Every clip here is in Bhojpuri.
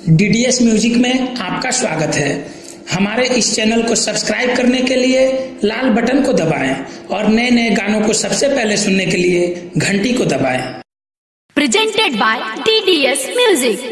डीडीएस म्यूजिक में आपका स्वागत है। हमारे इस चैनल को सब्सक्राइब करने के लिए लाल बटन को दबाएं और नए नए गानों को सबसे पहले सुनने के लिए घंटी को दबाएं। Presented by DDS Music.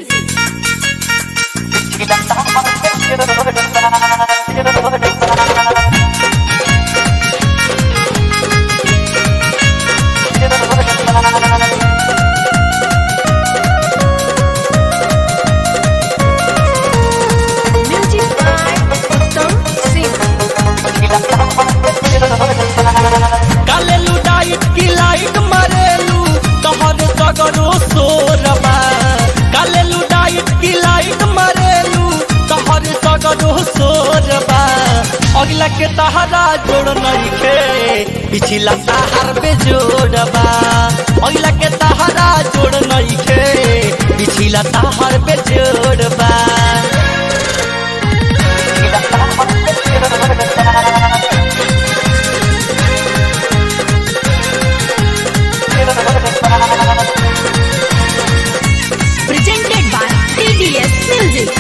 कालेलू डाइट की लाइट मरेलू तोहर सगरो सोरबा। कालेलू डाइट की लाइट मरेलू तोहर सगरो सोरबा। अगला के तहरा जोड़ नहीं खे पिछला तहर पे जोड़बा। अगला के तहरा जोड़ नहीं खे पिछला तहर पे जोड़बा। Presented by DDS Music.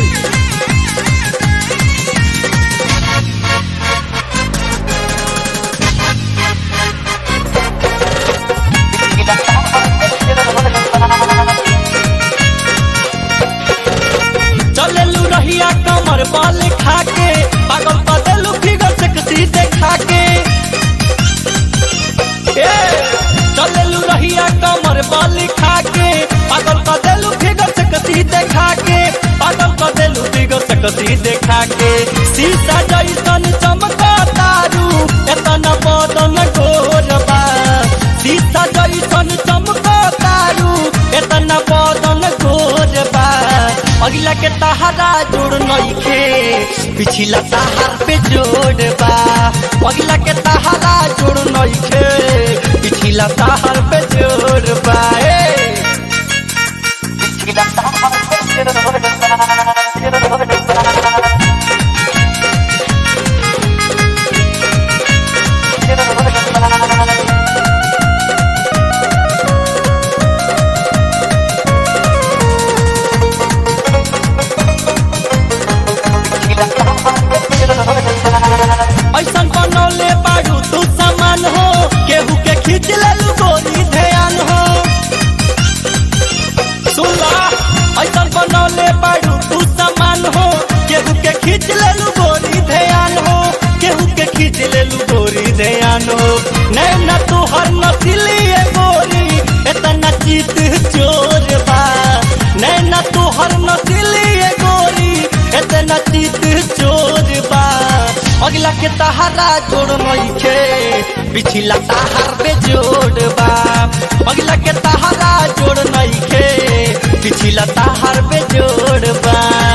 चलेलू रहिया कमर बाल खाके पागल बदलू फिगर सेक्सी देखा के। चलेलू रहिया कमर बाल खाके पागल बदलू फिगर सेक्सी देखा के। पागल बदलू फिगर सेक्सी देखा के। शीशा जैसन चमका तारू एतना बदन गोरबा। शीशा जैसन चमका तारू एतना बदन गोरबा। अगला के तहरा जोड़ नहीं खे पिछला तहर पे जोड़बा। अगला के तहरा जोड़ नहीं खे पिछला तहर पे जोड़बा। ऐसन बनौले बाड़ू तू सामान हो केहू के खींच लेलू गोरी ध्यान हो। सुनला ऐसन बनौले बाड़ू तू सामान हो केहू के खींच लेलू गोरी ध्यान हो। केहू के खींच लेलू गोरी ध्यान हो। नैना तू हर नस्ली गोरी एतना चीत चोर बा। नैना तू हर नस्ली गोरी एतना चीत चोर बा। अगला के तहरा जोड़ नहीं खे पिछला तहर पे जोड़बा। अगला के तहरा जोड़ नहीं खे पिछला तहर पे जोड़बा।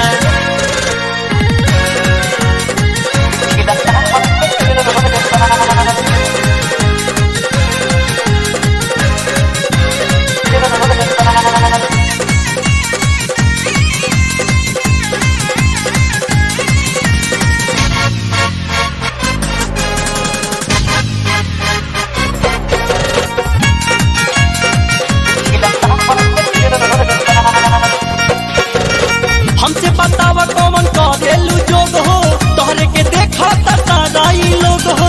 हमसे बतावा कौन करेलू जोग हो तोहरे के देखा ताराई लोग हो।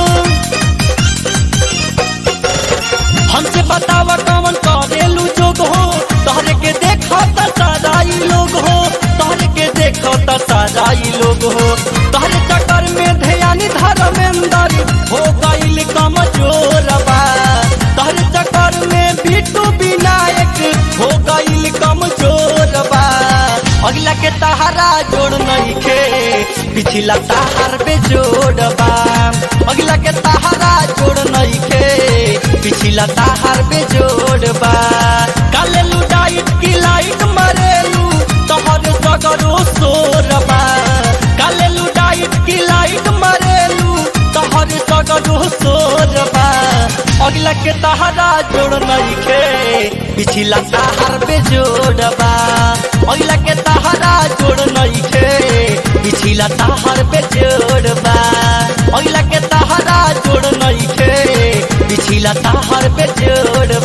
हमसे बतावा कौन करेलू जोग हो तोहरे के देखा ताराई लोग हो। तोहरे के देखा ताराई लोग हो। तोहरे चक्कर में ध्यानी धर्मेंद्र हो गईल कमजोरबा। तोहरे चक्कर में बिट्टू विनायक हो गईल कमजोरबा। अगला के तहरा जोड़ नहीं खे पिछला तहर पे जोड़बा। अगला के तहरा जोड़ नहीं खे पिछला तहर पे जोड़बा। कालेलू डाइट की लाइट मरेलू तोहर सगरो सोरबा। कालेलू डाइट की लाइट मरेलू तोहर सगरो सोरबा। अगला के तहरा जोड़ नहीं खे पिछला तहर पे जोड़बा। अगला के तहरा जोड़ नहीं खे पिछला तहर पे जोड़बा। अगला के तहरा जोड़ नहीं खे पिछला तहर पे जोड़